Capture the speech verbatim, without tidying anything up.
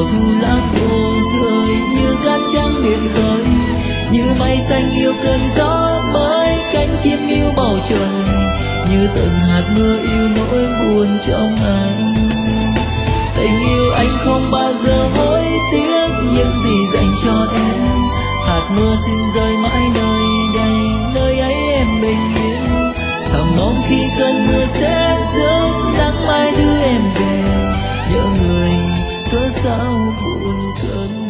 vào thu lãng vô rơi, như cát trắng biển khơi, như mây xanh yêu cơn gió mới, cánh chim yêu bầu trời, như từng hạt mưa yêu nỗi buồn trong anh. Tình yêu anh không bao giờ hối tiếc những gì dành cho em, hạt mưa xin rơi mãi nơi đây, nơi ấy em bình yên. Thầm mong khi cơn mưa sẽ rơi, nắng mai đưa em về, nhớ người cớ sao buồn cơn.